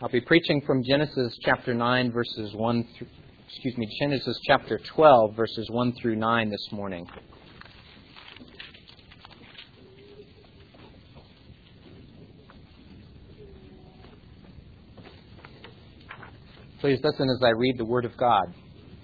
I'll be preaching from Genesis chapter 9 Genesis chapter 12 verses 1 through 9 this morning. Please listen as I read the Word of God.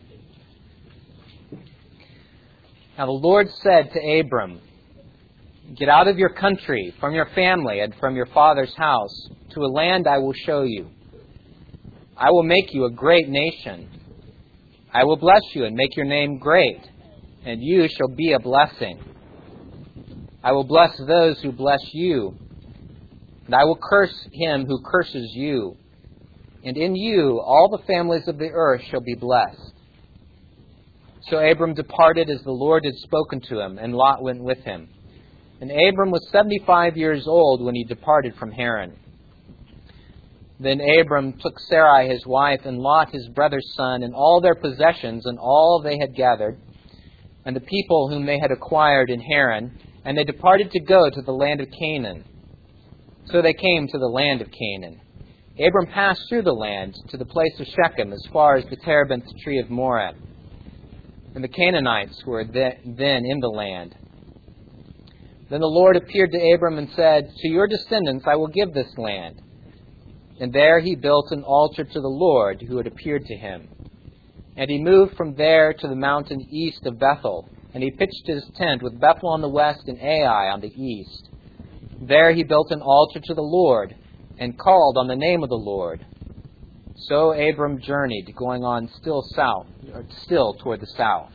Now the Lord said to Abram, "Get out of your country, from your family, and from your father's house, to a land I will show you. I will make you a great nation. I will bless you and make your name great, and you shall be a blessing. I will bless those who bless you, and I will curse him who curses you. And in you all the families of the earth shall be blessed." So Abram departed as the Lord had spoken to him, and Lot went with him. And Abram was 75 years old when he departed from Haran. Then Abram took Sarai his wife, and Lot his brother's son, and all their possessions, and all they had gathered, and the people whom they had acquired in Haran, and they departed to go to the land of Canaan. So they came to the land of Canaan. Abram passed through the land to the place of Shechem, as far as the terebinth tree of Moreh. And the Canaanites were then in the land. Then the Lord appeared to Abram and said, "To your descendants I will give this land." And there he built an altar to the Lord who had appeared to him. And he moved from there to the mountain east of Bethel, and he pitched his tent with Bethel on the west and Ai on the east. There he built an altar to the Lord, and called on the name of the Lord. So Abram journeyed, going on still toward the south.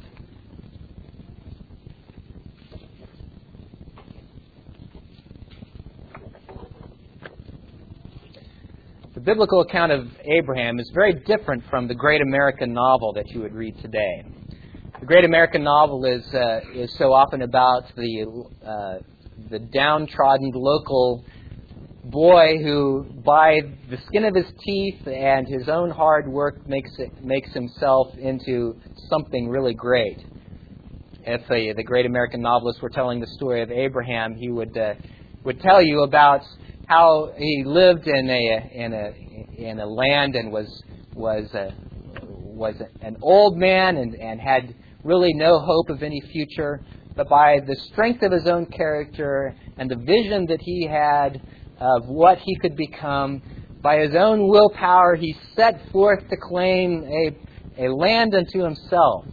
The biblical account of Abraham is very different from the great American novel that you would read today. The great American novel is so often about the downtrodden local boy who, by the skin of his teeth and his own hard work, makes himself into something really great. If the great American novelist were telling the story of Abraham, he would tell you about how he lived in a land and was an old man and had really no hope of any future, but by the strength of his own character and the vision that he had of what he could become, by his own willpower, he set forth to claim a land unto himself.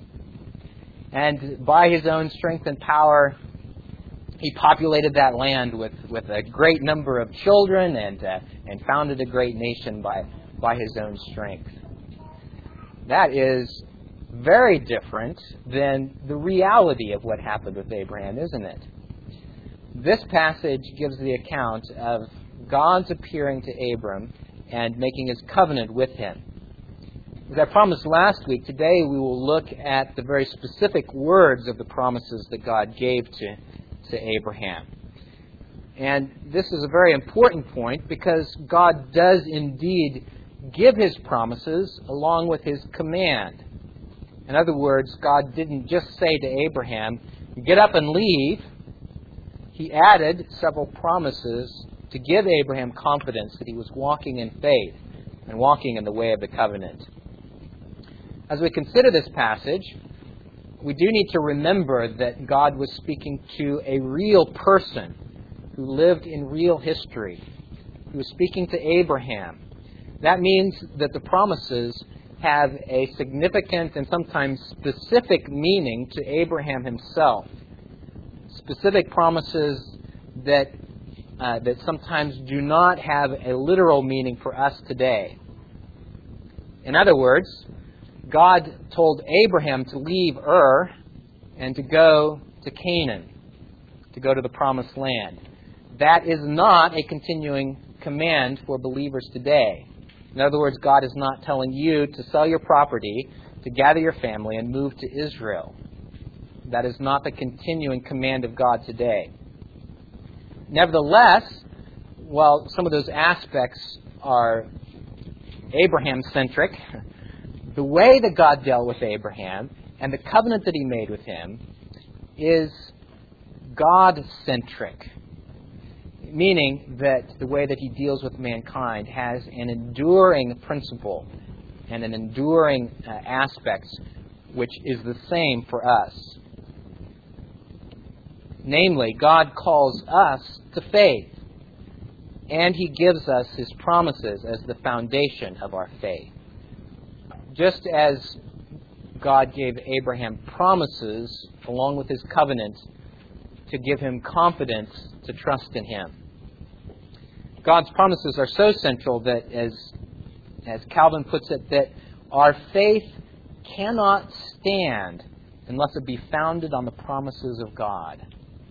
And by his own strength and power, he populated that land with a great number of children and founded a great nation by his own strength. That is very different than the reality of what happened with Abraham, isn't it? This passage gives the account of God's appearing to Abram and making his covenant with him. As I promised last week, today we will look at the very specific words of the promises that God gave to Abraham. And this is a very important point because God does indeed give his promises along with his command. In other words, God didn't just say to Abraham, "Get up and leave." He added several promises to give Abraham confidence that he was walking in faith and walking in the way of the covenant. As we consider this passage, we do need to remember that God was speaking to a real person who lived in real history. He was speaking to Abraham. That means that the promises have a significant and sometimes specific meaning to Abraham himself. Specific promises that sometimes do not have a literal meaning for us today. In other words, God told Abraham to leave Ur and to go to Canaan, to go to the promised land. That is not a continuing command for believers today. In other words, God is not telling you to sell your property, to gather your family, and move to Israel. That is not the continuing command of God today. Nevertheless, while some of those aspects are Abraham-centric, the way that God dealt with Abraham and the covenant that he made with him is God-centric. meaning that the way that he deals with mankind has an enduring principle and an enduring aspect which is the same for us. Namely, God calls us to faith, and he gives us his promises as the foundation of our faith. Just as God gave Abraham promises along with his covenant to give him confidence to trust in him. God's promises are so central that, as Calvin puts it, that our faith cannot stand unless it be founded on the promises of God.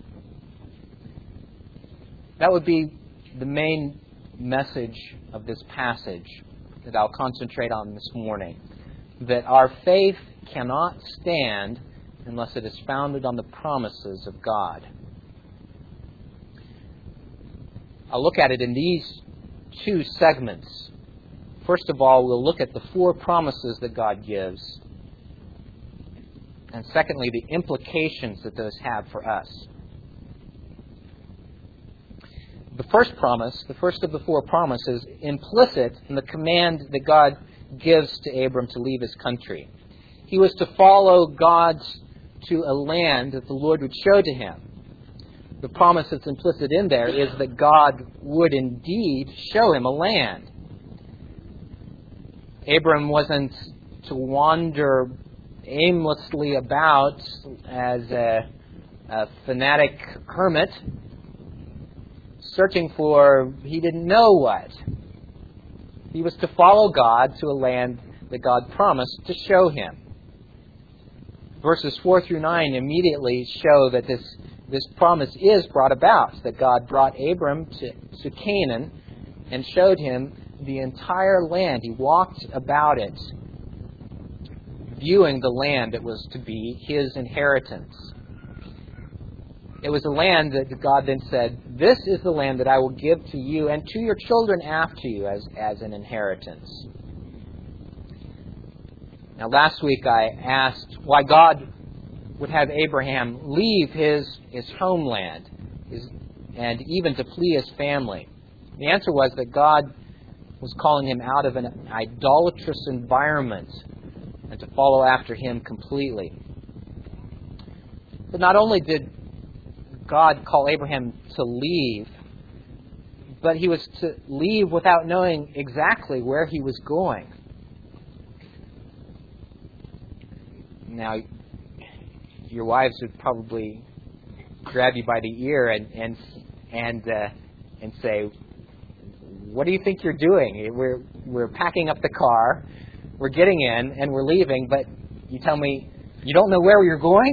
That would be the main message of this passage that I'll concentrate on this morning. That our faith cannot stand unless it is founded on the promises of God. I'll look at it in these two segments. First of all, we'll look at the four promises that God gives. And secondly, the implications that those have for us. The first promise, the first of the four promises, implicit in the command that God gives to Abram to leave his country. He was to follow God to a land that the Lord would show to him. The promise that's implicit in there is that God would indeed show him a land. Abram wasn't to wander aimlessly about as a fanatic hermit, searching for he didn't know what. He was to follow God to a land that God promised to show him. Verses 4 through 9 immediately show that this promise is brought about, that God brought Abram to Canaan and showed him the entire land. He walked about it, viewing the land that was to be his inheritance. It was a land that God then said, "This is the land that I will give to you and to your children after you as an inheritance." Now, last week I asked why God would have Abraham leave his homeland and even to flee his family. The answer was that God was calling him out of an idolatrous environment and to follow after him completely. But not only did God call Abraham to leave, but he was to leave without knowing exactly where he was going. Now, your wives would probably grab you by the ear and say, "What do you think you're doing? We're packing up the car, we're getting in, and we're leaving, but you tell me you don't know where you're going?"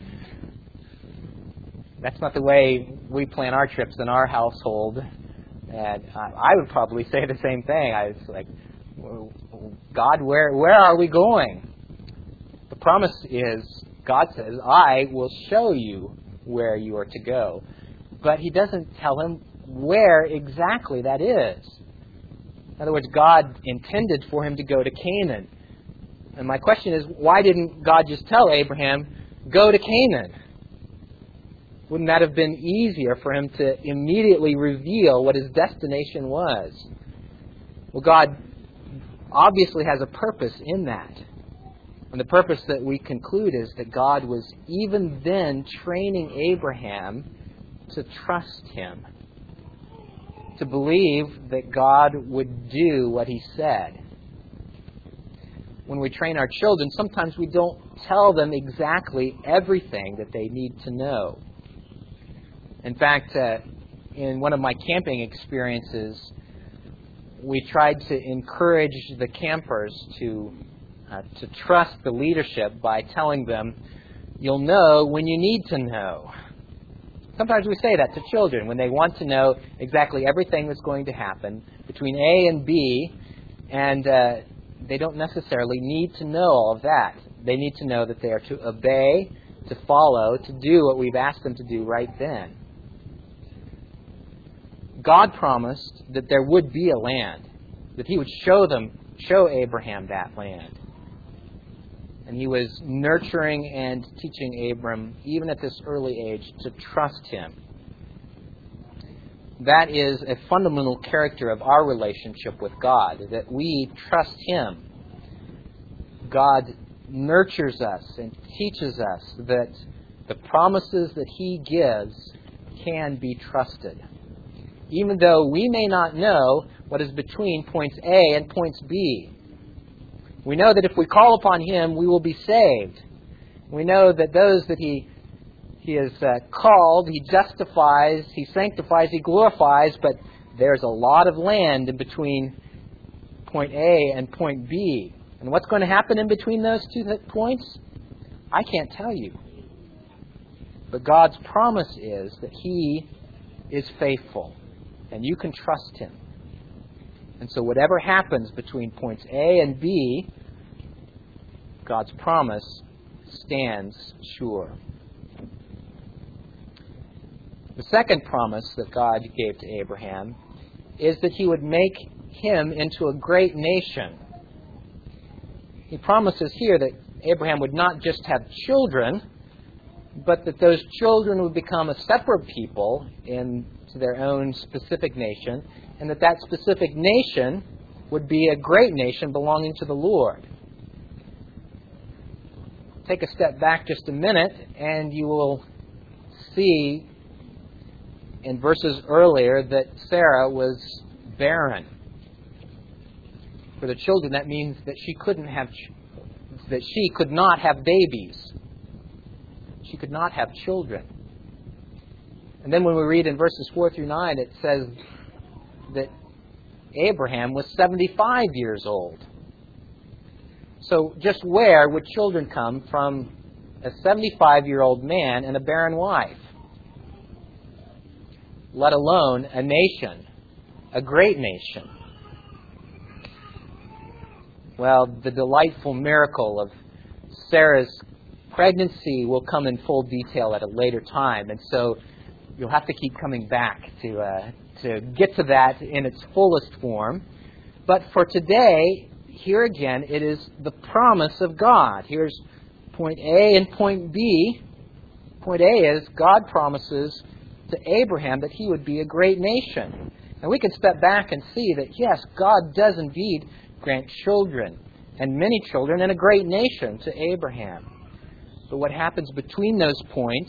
That's not the way we plan our trips in our household. And I would probably say the same thing. I was like, "God, where are we going?" The promise is, God says, "I will show you where you are to go." But he doesn't tell him where exactly that is. In other words, God intended for him to go to Canaan. And my question is, why didn't God just tell Abraham, "Go to Canaan"? Wouldn't that have been easier for him to immediately reveal what his destination was? Well, God obviously has a purpose in that. And the purpose that we conclude is that God was even then training Abraham to trust him, to believe that God would do what he said. When we train our children, sometimes we don't tell them exactly everything that they need to know. In fact, in one of my camping experiences, we tried to encourage the campers to trust the leadership by telling them, "You'll know when you need to know." Sometimes we say that to children when they want to know exactly everything that's going to happen between A and B, and they don't necessarily need to know all of that. They need to know that they are to obey, to follow, to do what we've asked them to do right then. God promised that there would be a land, that he would show Abraham that land. And he was nurturing and teaching Abram, even at this early age, to trust him. that is a fundamental character of our relationship with God, that we trust Him. God nurtures us and teaches us that the promises that He gives can be trusted. Even though we may not know what is between points A and points B. We know that if we call upon Him, we will be saved. We know that those that He has called, He justifies, He sanctifies, He glorifies, but there's a lot of land in between point A and point B. And what's going to happen in between those two points? I can't tell you. But God's promise is that He is faithful, and you can trust Him. And so whatever happens between points A and B, God's promise stands sure. The second promise that God gave to Abraham is that He would make him into a great nation. He promises here that Abraham would not just have children, but that those children would become a separate people into their own specific nation, and that specific nation would be a great nation belonging to the Lord. Take a step back just a minute, and you will see in verses earlier that Sarah was barren. For the children, that means that she could not have babies. She could not have children. And then when we read in verses 4 through 9, it says that Abraham was 75 years old. So just where would children come from a 75-year-old man and a barren wife? Let alone a nation, a great nation. Well, the delightful miracle of Sarah's pregnancy will come in full detail at a later time, and so you'll have to keep coming back to get to that in its fullest form. But for today, here again, it is the promise of God. Here's point A and point B. Point A is God promises to Abraham that he would be a great nation. And we can step back and see that, yes, God does indeed grant children, and many children, and a great nation to Abraham. But what happens between those points,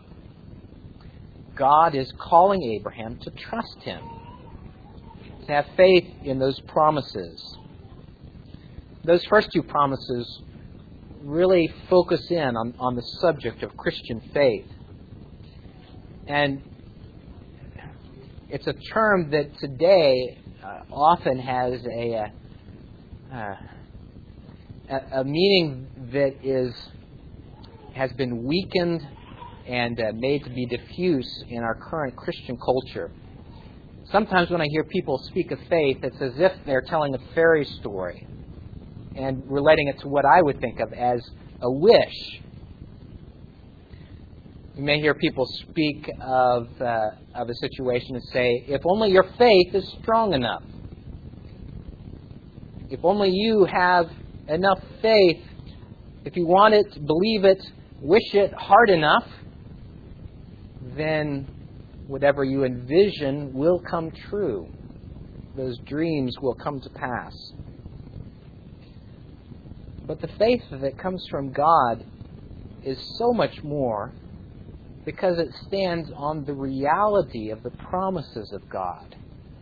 God is calling Abraham to trust Him, to have faith in those promises. Those first two promises really focus in on the subject of Christian faith. And it's a term that today often has a meaning that has been weakened and made to be diffuse in our current Christian culture. Sometimes when I hear people speak of faith, it's as if they're telling a fairy story and relating it to what I would think of as a wish. You may hear people speak of a situation and say, if only your faith is strong enough. If only you have enough faith, if you want it, believe it, wish it hard enough, then whatever you envision will come true. Those dreams will come to pass. But the faith that comes from God is so much more because it stands on the reality of the promises of God.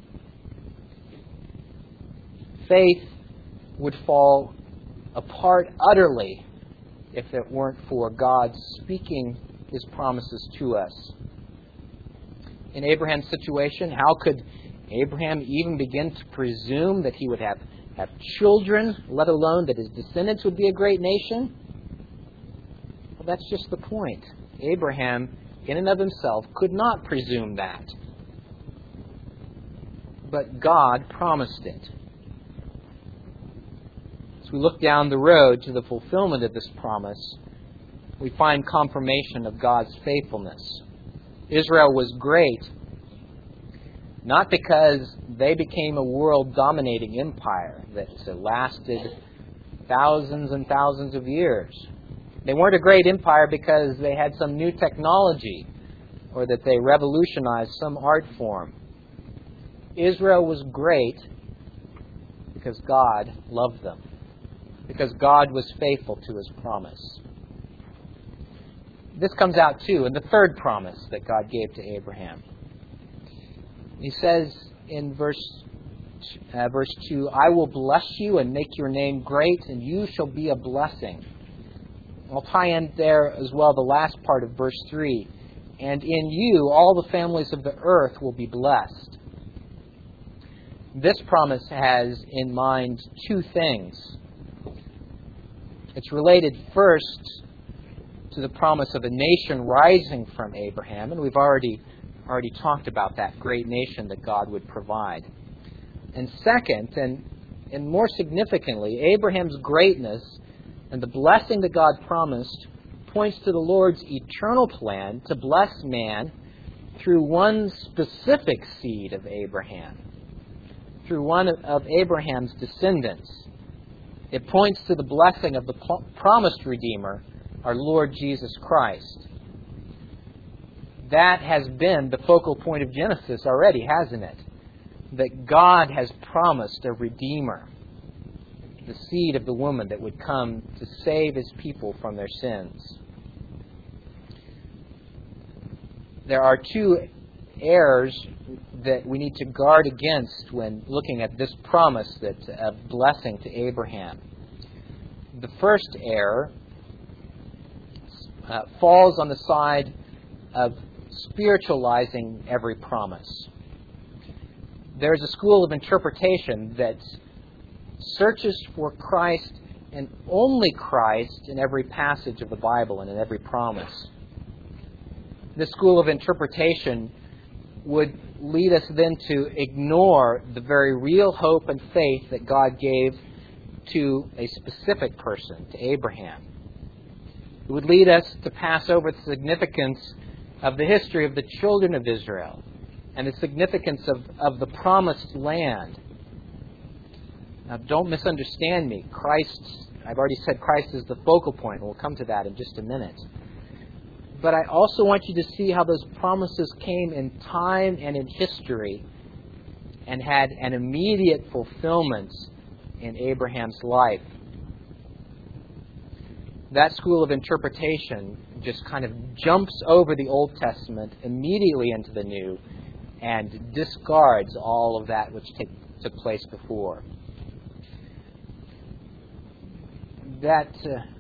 Faith would fall apart utterly if it weren't for God speaking His promises to us. In Abraham's situation, how could Abraham even begin to presume that he would have children, let alone that his descendants would be a great nation? Well, that's just the point. Abraham, in and of himself, could not presume that. But God promised it. As we look down the road to the fulfillment of this promise, we find confirmation of God's faithfulness. Israel was great, not because they became a world-dominating empire that lasted thousands and thousands of years. They weren't a great empire because they had some new technology or that they revolutionized some art form. Israel was great because God loved them, because God was faithful to His promise. This comes out too in the third promise that God gave to Abraham. He says in verse 2, I will bless you and make your name great, and you shall be a blessing. I'll tie in there as well the last part of verse 3. And in you all the families of the earth will be blessed. This promise has in mind two things. It's related first to the promise of a nation rising from Abraham, and we've already talked about that great nation that God would provide. And second, and more significantly, Abraham's greatness and the blessing that God promised points to the Lord's eternal plan to bless man through one specific seed of Abraham, through one of Abraham's descendants. It points to the blessing of the promised Redeemer, our Lord Jesus Christ. That has been the focal point of Genesis already, hasn't it? That God has promised a Redeemer, the seed of the woman that would come to save His people from their sins. There are two errors that we need to guard against when looking at this promise of blessing to Abraham. The first error falls on the side of spiritualizing every promise. There is a school of interpretation that searches for Christ and only Christ in every passage of the Bible and in every promise. This school of interpretation would lead us then to ignore the very real hope and faith that God gave to a specific person, to Abraham. It would lead us to pass over the significance of the history of the children of Israel and the significance of the promised land. Now, don't misunderstand me. I've already said Christ is the focal point. We'll come to that in just a minute. But I also want you to see how those promises came in time and in history and had an immediate fulfillment in Abraham's life. That school of interpretation just kind of jumps over the Old Testament immediately into the New and discards all of that which took place before. That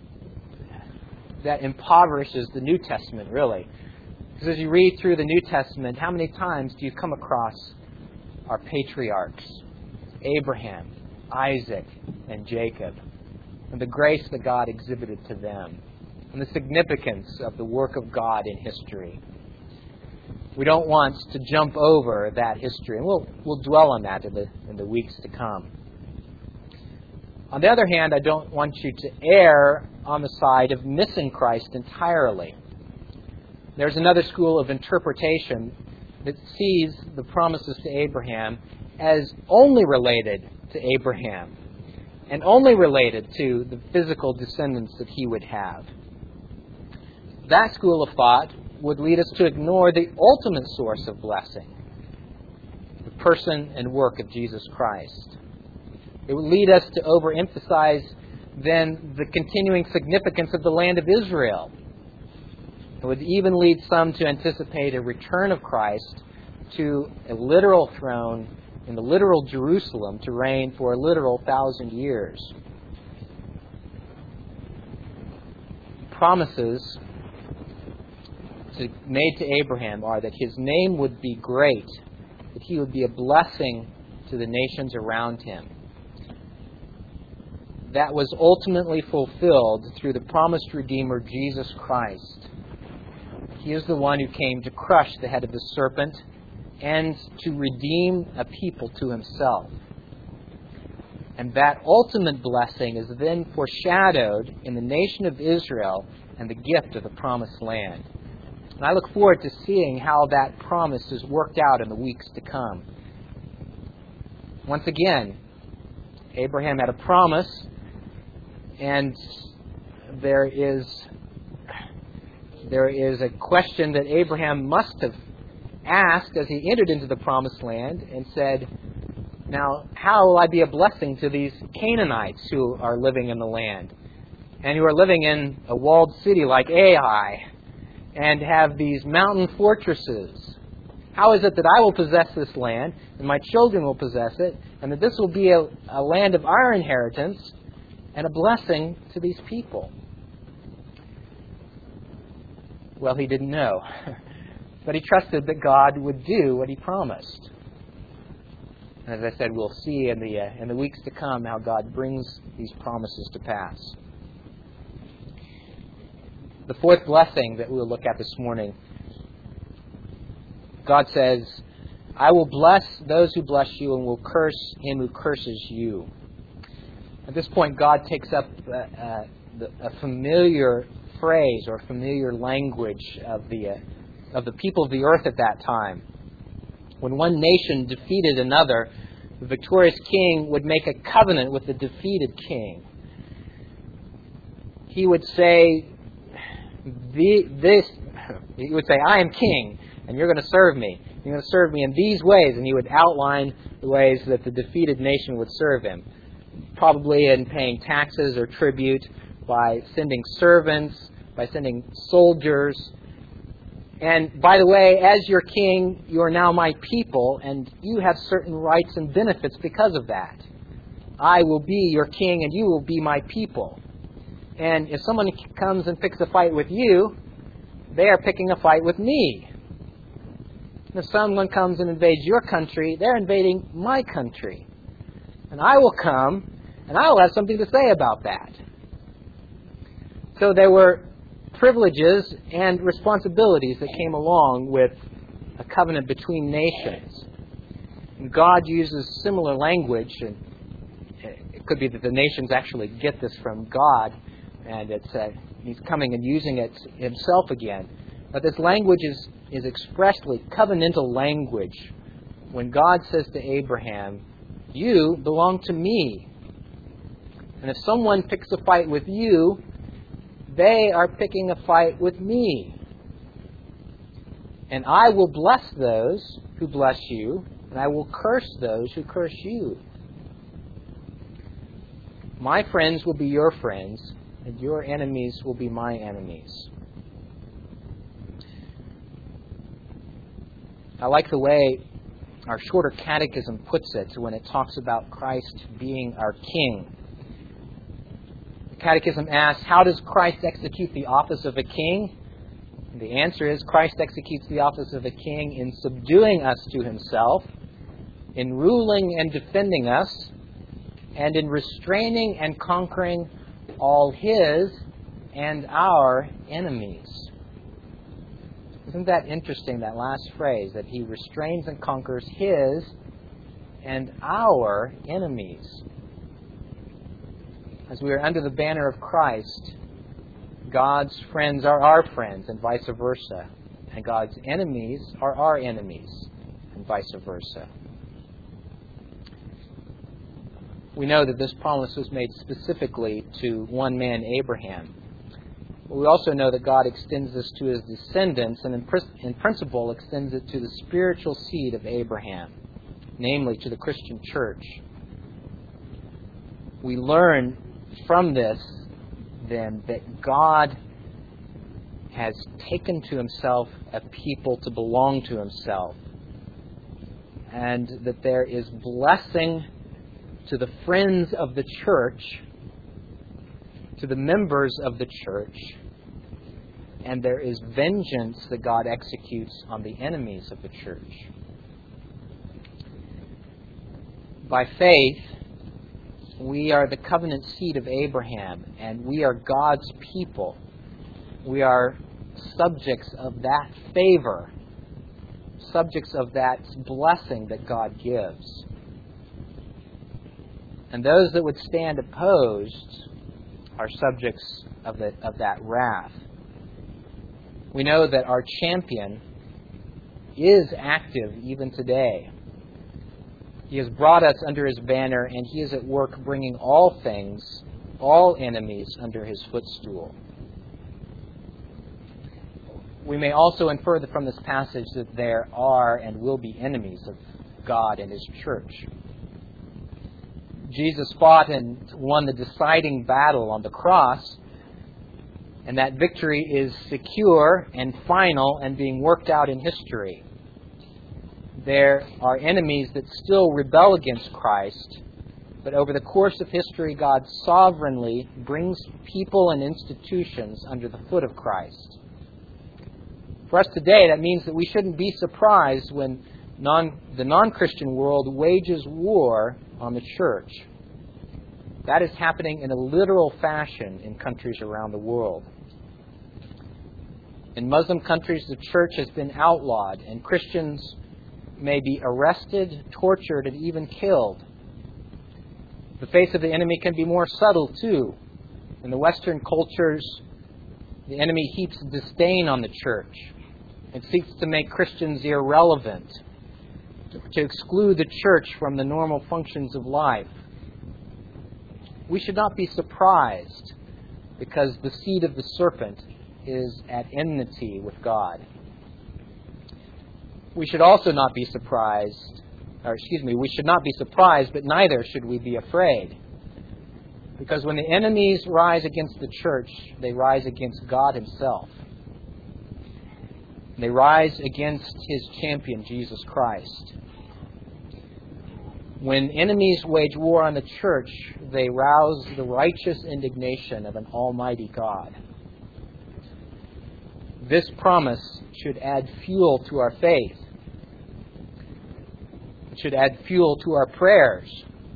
impoverishes the New Testament, really. Because as you read through the New Testament, how many times do you come across our patriarchs? Abraham, Isaac, and Jacob. And the grace that God exhibited to them. And the significance of the work of God in history. We don't want to jump over that history. And we'll dwell on that in the weeks to come. On the other hand, I don't want you to err on the side of missing Christ entirely. There's another school of interpretation that sees the promises to Abraham as only related to Abraham and only related to the physical descendants that he would have. That school of thought would lead us to ignore the ultimate source of blessing, the person and work of Jesus Christ. It would lead us to overemphasize then the continuing significance of the land of Israel. It would even lead some to anticipate a return of Christ to a literal throne in the literal Jerusalem to reign for a literal 1,000 years. Promises made to Abraham are that his name would be great, that he would be a blessing to the nations around him. That was ultimately fulfilled through the promised Redeemer, Jesus Christ. He is the one who came to crush the head of the serpent and to redeem a people to himself. And that ultimate blessing is then foreshadowed in the nation of Israel and the gift of the promised land. And I look forward to seeing how that promise is worked out in the weeks to come. Once again, Abraham had a promise, and there is a question that Abraham must have asked as he entered into the promised land and said, "Now, how will I be a blessing to these Canaanites who are living in the land and who are living in a walled city like Ai and have these mountain fortresses? How is it that I will possess this land and my children will possess it and that this will be a land of our inheritance and a blessing to these people?" Well, he didn't know. But he trusted that God would do what he promised. And as I said, we'll see in the weeks to come how God brings these promises to pass. The fourth blessing that we'll look at this morning, God says, "I will bless those who bless you and will curse him who curses you." At this point, God takes up a familiar phrase or familiar language of the people of the earth at that time. When one nation defeated another, the victorious king would make a covenant with the defeated king. He would say, "I am king, and you're going to serve me. You're going to serve me in these ways," and he would outline the ways that the defeated nation would serve him. Probably in paying taxes or tribute, by sending servants, by sending soldiers. And by the way, as your king, you are now my people, and you have certain rights and benefits because of that. I will be your king, and you will be my people. And if someone comes and picks a fight with you, they are picking a fight with me. And if someone comes and invades your country, they're invading my country. And I will come, and I will have something to say about that. So there were privileges and responsibilities that came along with a covenant between nations. And God uses similar language, and it could be that the nations actually get this from God, and He's coming and using it Himself again. But this language is expressly covenantal language. When God says to Abraham, "You belong to me." And if someone picks a fight with you, they are picking a fight with me. And I will bless those who bless you, and I will curse those who curse you. My friends will be your friends, and your enemies will be my enemies. I like the way our shorter catechism puts it when it talks about Christ being our king. Catechism asks, how does Christ execute the office of a king? And the answer is, Christ executes the office of a king in subduing us to Himself, in ruling and defending us, and in restraining and conquering all His and our enemies. Isn't that interesting, that last phrase, that He restrains and conquers His and our enemies? As we are under the banner of Christ, God's friends are our friends, and vice versa. And God's enemies are our enemies, and vice versa. We know that this promise was made specifically to one man, Abraham. But we also know that God extends this to His descendants, and in principle extends it to the spiritual seed of Abraham, namely to the Christian church. We learn from this, then, that God has taken to Himself a people to belong to Himself, and that there is blessing to the friends of the church, to the members of the church, and there is vengeance that God executes on the enemies of the church. By faith, we are the covenant seed of Abraham, and we are God's people. We are subjects of that favor, subjects of that blessing that God gives. And those that would stand opposed are subjects of that wrath. We know that our champion is active even today. He has brought us under His banner, and He is at work bringing all things, all enemies, under His footstool. we may also infer from this passage that there are and will be enemies of God and His church. Jesus fought and won the deciding battle on the cross, and that victory is secure and final and being worked out in history. There are enemies that still rebel against Christ, but over the course of history, God sovereignly brings people and institutions under the foot of Christ. For us today, that means that we shouldn't be surprised when the non-Christian world wages war on the church. That is happening in a literal fashion in countries around the world. In Muslim countries, the church has been outlawed, and Christians may be arrested, tortured, and even killed. The face of the enemy can be more subtle, too. In the Western cultures, the enemy heaps disdain on the church. It seeks to make Christians irrelevant, to exclude the church from the normal functions of life. We should not be surprised, because the seed of the serpent is at enmity with God. We should also not be surprised, we should not be surprised, but neither should we be afraid. Because when the enemies rise against the church, they rise against God Himself. They rise against His champion, Jesus Christ. When enemies wage war on the church, they rouse the righteous indignation of an almighty God. This promise should add fuel to our faith. It should add fuel to our prayers.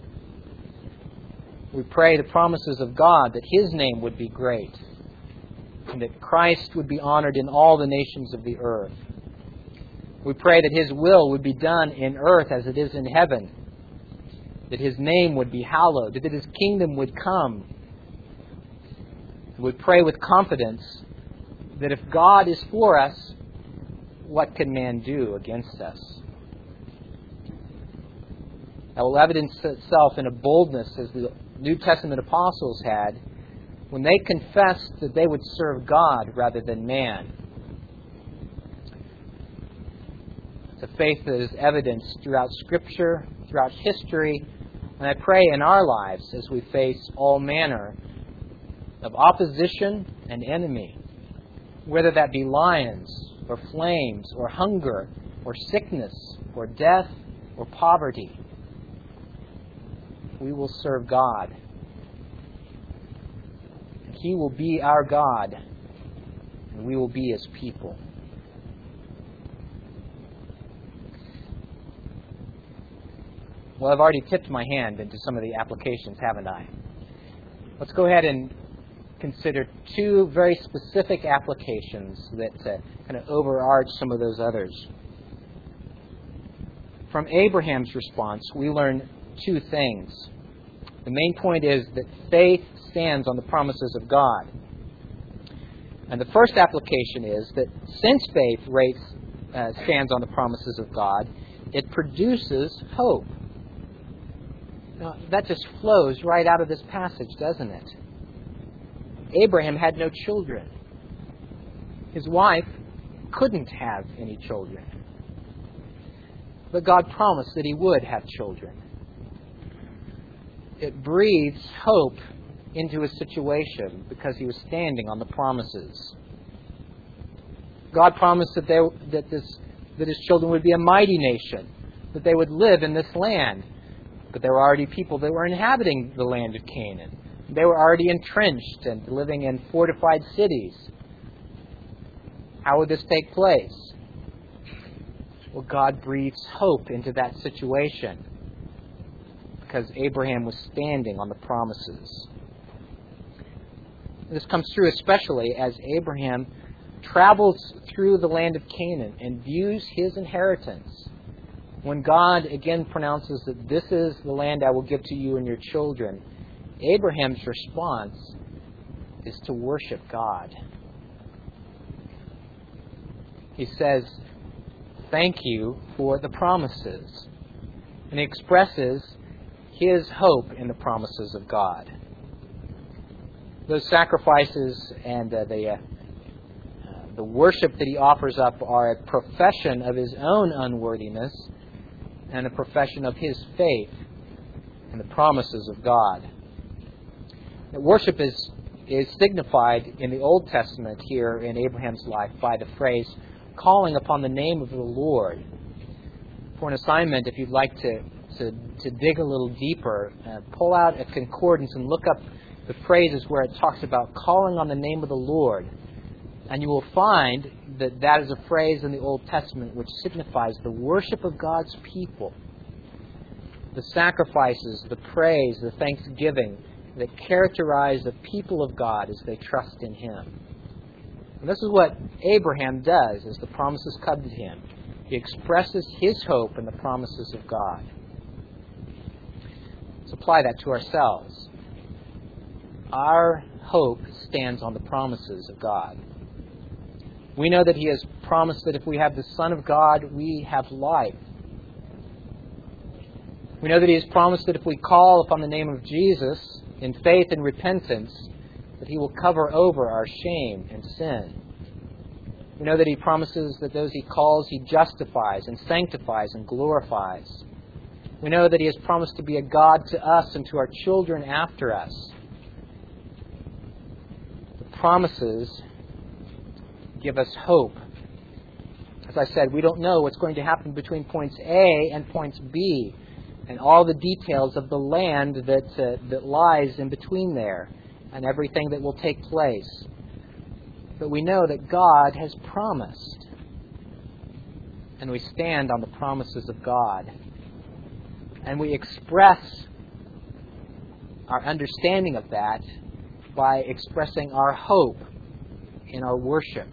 We pray the promises of God that His name would be great, and that Christ would be honored in all the nations of the earth. We pray that His will would be done in earth as it is in heaven, that His name would be hallowed, that His kingdom would come. We pray with confidence that if God is for us, what can man do against us? That will evidence itself in a boldness as the New Testament apostles had when they confessed that they would serve God rather than man. It's a faith that is evidenced throughout Scripture, throughout history, and I pray in our lives as we face all manner of opposition and enemy, whether that be lions or flames or hunger or sickness or death or poverty. We will serve God. He will be our God, and we will be His people. Well, I've already tipped my hand into some of the applications, haven't I? Let's go ahead and consider two very specific applications that kind of overarch some of those others. From Abraham's response, we learn two things. The main point is that faith stands on the promises of God. And the first application is that since faith stands on the promises of God, it produces hope. Now, that just flows right out of this passage, doesn't it? Abraham had no children. His wife couldn't have any children. But God promised that he would have children. It breathes hope into his situation because he was standing on the promises. God promised that his children would be a mighty nation, that they would live in this land. But there were already people that were inhabiting the land of Canaan. They were already entrenched and living in fortified cities. How would this take place? Well, God breathes hope into that situation because Abraham was standing on the promises. This comes through especially as Abraham travels through the land of Canaan and views his inheritance. When God again pronounces that this is the land I will give to you and your children, Abraham's response is to worship God. He says, "Thank you for the promises." And he expresses his hope in the promises of God. Those sacrifices and the The worship that he offers up are a profession of his own unworthiness and a profession of his faith in the promises of God. The worship is signified in the Old Testament here in Abraham's life by the phrase, calling upon the name of the Lord. For an assignment, if you'd like to dig a little deeper, pull out a concordance and look up the phrases where it talks about calling on the name of the Lord. And you will find that that is a phrase in the Old Testament which signifies the worship of God's people. The sacrifices, the praise, the thanksgiving that characterize the people of God as they trust in Him. And this is what Abraham does as the promises come to him. He expresses his hope in the promises of God. Let's apply that to ourselves. Our hope stands on the promises of God. We know that He has promised that if we have the Son of God, we have life. We know that He has promised that if we call upon the name of Jesus in faith and repentance, that He will cover over our shame and sin. We know that He promises that those He calls, He justifies and sanctifies and glorifies. We know that He has promised to be a God to us and to our children after us. The promises give us hope. As I said, we don't know what's going to happen between points A and points B and all the details of the land that lies in between there and everything that will take place. But we know that God has promised, and we stand on the promises of God. And we express our understanding of that by expressing our hope in our worship.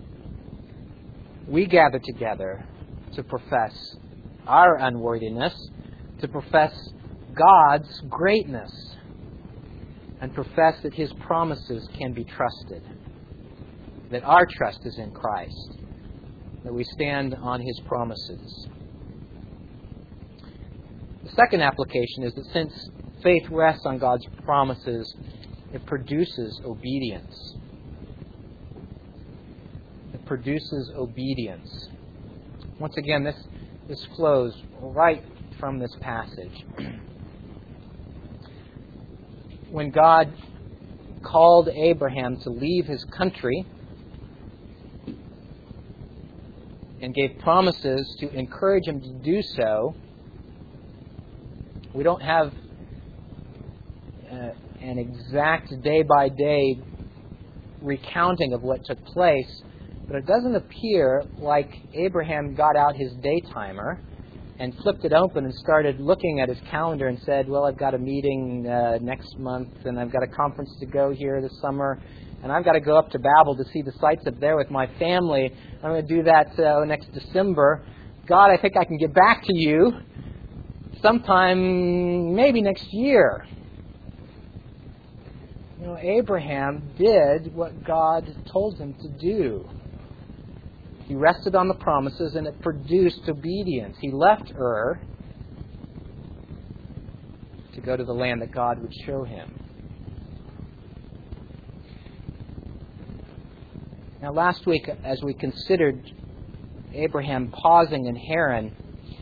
We gather together to profess our unworthiness, to profess God's greatness, and profess that His promises can be trusted, that our trust is in Christ, that we stand on His promises. The second application is that since faith rests on God's promises, it produces obedience. It produces obedience. Once again, this flows right from this passage. When God called Abraham to leave his country and gave promises to encourage him to do so, we don't have an exact day-by-day recounting of what took place, but it doesn't appear like Abraham got out his day-timer and flipped it open and started looking at his calendar and said, well, I've got a meeting next month, and I've got a conference to go here this summer, and I've got to go up to Babel to see the sights up there with my family. I'm going to do that next December. God, I think I can get back to you sometime maybe next year. You know, Abraham did what God told him to do. He rested on the promises, and it produced obedience. He left Ur to go to the land that God would show him. Now, last week, as we considered Abraham pausing in Haran,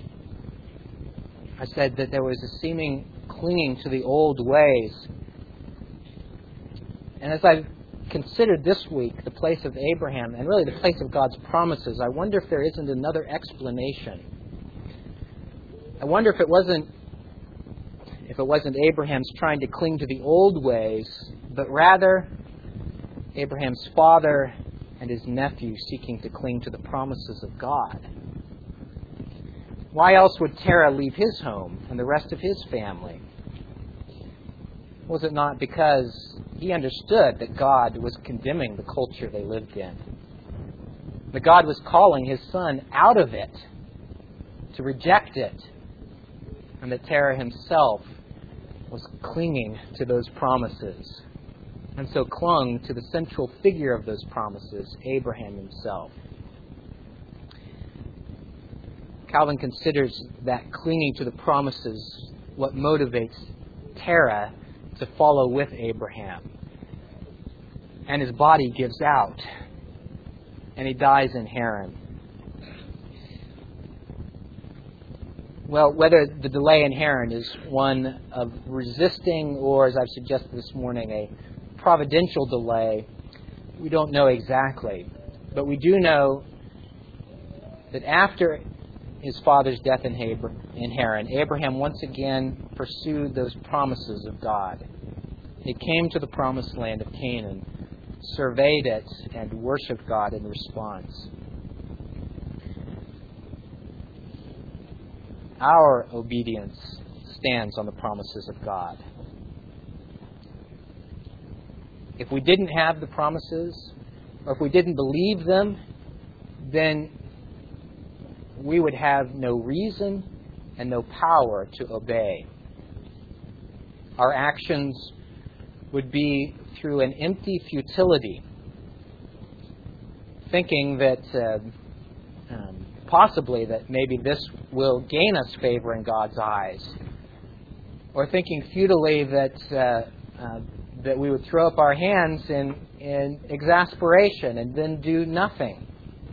I said that there was a seeming clinging to the old ways. And as I've considered this week the place of Abraham and really the place of God's promises, I wonder if there isn't another explanation. I wonder if it wasn't Abraham's trying to cling to the old ways, but rather Abraham's father and his nephew seeking to cling to the promises of God. Why else would Terah leave his home and the rest of his family? Was it not because he understood that God was condemning the culture they lived in? That God was calling his son out of it, to reject it, and that Terah himself was clinging to those promises, and so clung to the central figure of those promises, Abraham himself. Calvin considers that clinging to the promises what motivates Terah to follow with Abraham. And his body gives out. and he dies in Haran. Well, whether the delay in Haran is one of resisting or, as I've suggested this morning, a providential delay, we don't know exactly. But we do know that after his father's death in Haran, Abraham once again pursued those promises of God. He came to the promised land of Canaan, surveyed it, and worshiped God in response. Our obedience stands on the promises of God. If we didn't have the promises, or if we didn't believe them, then we would have no reason and no power to obey. Our actions would be through an empty futility, thinking that possibly that maybe this will gain us favor in God's eyes, or thinking futilely that we would throw up our hands in exasperation and then do nothing.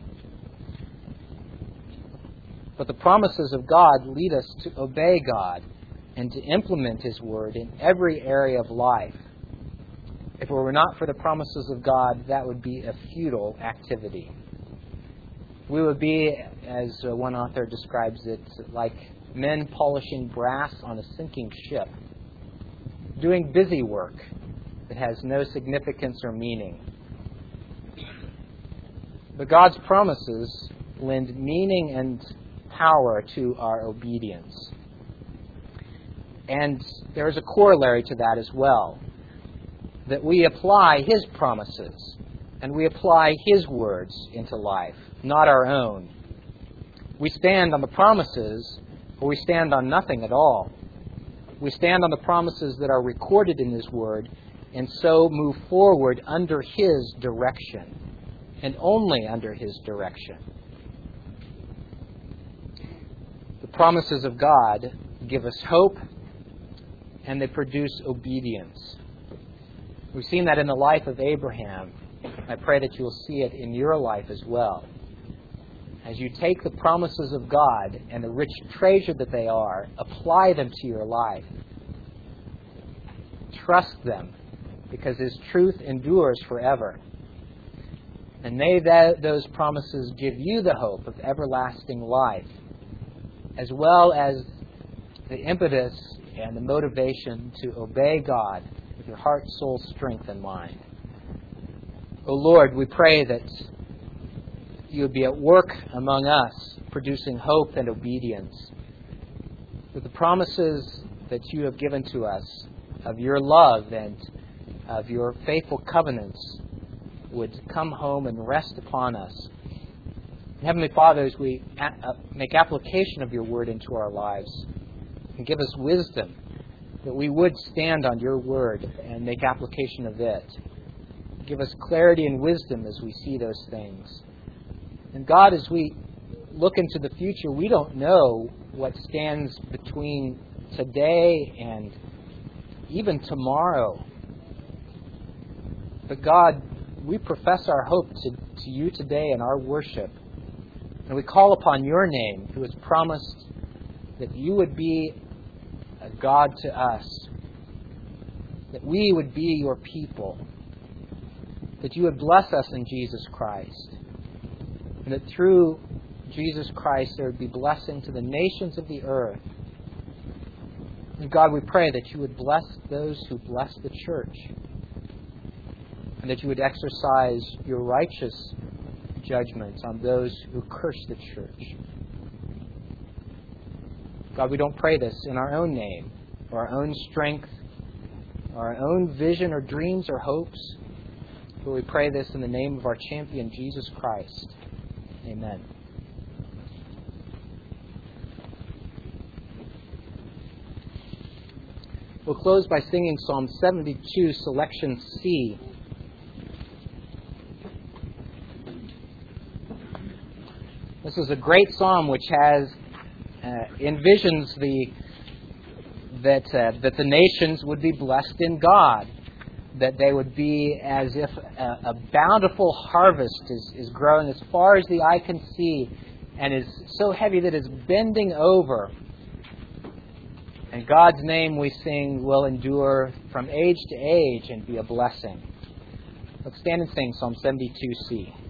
But the promises of God lead us to obey God and to implement His Word in every area of life. If it were not for the promises of God, that would be a futile activity. We would be, as one author describes it, like men polishing brass on a sinking ship, doing busy work that has no significance or meaning. But God's promises lend meaning and power to our obedience. And there is a corollary to that as well, that we apply His promises and we apply His words into life, not our own. We stand on the promises, or we stand on nothing at all. We stand on the promises that are recorded in His Word, and so move forward under His direction, and only under His direction. The promises of God give us hope, and they produce obedience. We've seen that in the life of Abraham. I pray that you will see it in your life as well. As you take the promises of God and the rich treasure that they are, apply them to your life. Trust them, because His truth endures forever. And may those promises give you the hope of everlasting life, as well as the impetus and the motivation to obey God with your heart, soul, strength, and mind. O Lord, we pray that You would be at work among us, producing hope and obedience, with the promises that You have given to us of Your love and of Your faithful covenants would come home and rest upon us. Heavenly Father, as we make application of Your Word into our lives, and give us wisdom that we would stand on Your Word and make application of it. Give us clarity and wisdom as we see those things. And God, as we look into the future, we don't know what stands between today and even tomorrow. But God, we profess our hope to You today in our worship. And we call upon Your name, who has promised that You would be a God to us, that we would be Your people, that You would bless us in Jesus Christ, and that through Jesus Christ there would be blessing to the nations of the earth. And God, we pray that You would bless those who bless the church, and that You would exercise Your righteous judgments on those who curse the church. God, we don't pray this in our own name, or our own strength, or our own vision or dreams or hopes, but we pray this in the name of our champion, Jesus Christ. Amen. We'll close by singing Psalm 72, Selection C. This is a great psalm which has envisions that the nations would be blessed in God, that they would be as if a bountiful harvest is growing as far as the eye can see and is so heavy that it's bending over. And God's name, we sing, will endure from age to age and be a blessing. Let's stand and sing Psalm 72C.